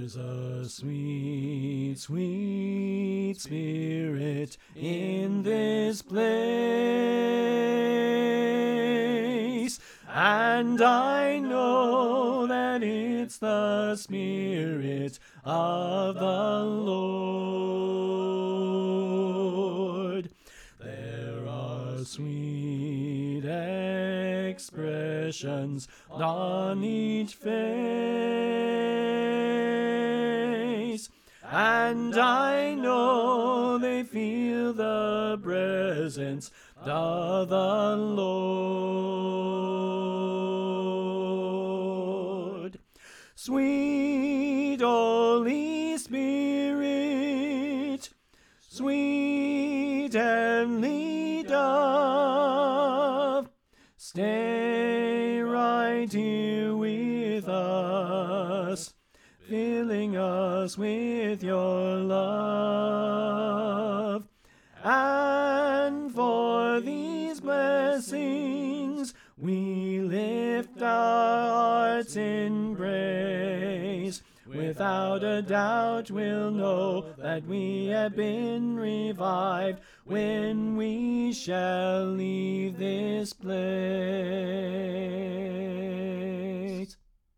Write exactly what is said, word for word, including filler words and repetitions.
There's a sweet, sweet spirit in this place, and I know that it's the Spirit of the Lord. There are sweet expressions on each face, and I know they feel the presence of the Lord. Sweet Holy Spirit, sweet heavenly dove, stay right here with us, filling us with your love. And for these blessings we lift our hearts in praise. Without a doubt we'll know that we have been revived when we shall leave this place.